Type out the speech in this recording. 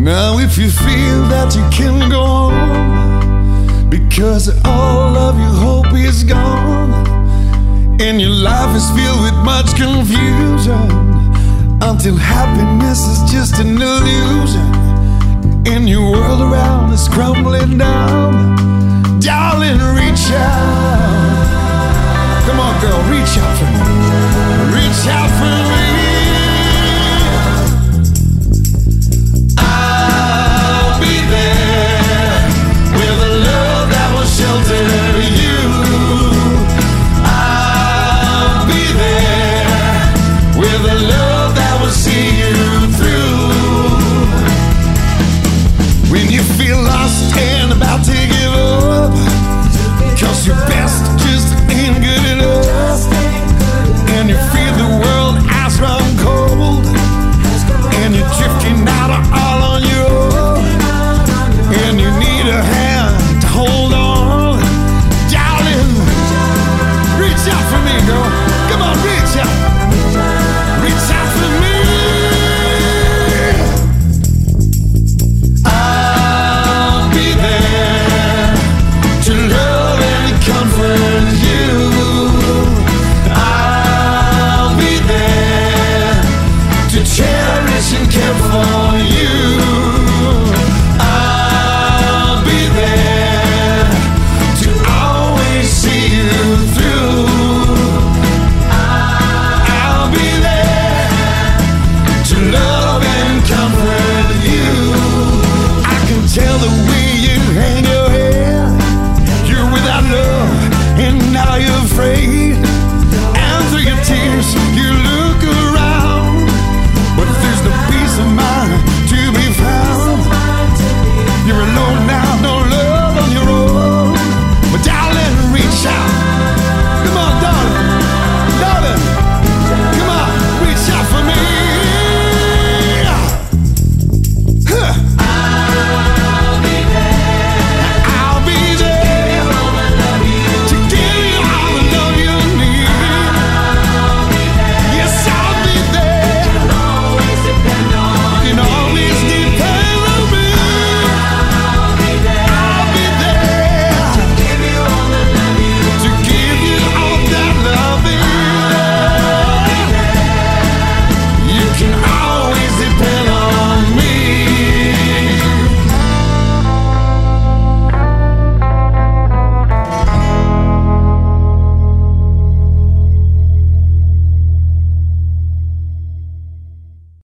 Now if you feel that you can go on, because all of your hope is gone, and your life is filled with much confusion, until happiness is just an illusion, and your world around is crumbling down. Darling, reach out. Come on, girl, reach out for me. Reach out for me. I'll be there with a love that will shelter you. I'll be there with a love that will see you through. When you feel lost and about to give up, 'cause your best just ain't good enough, and you feel the world ice round cold,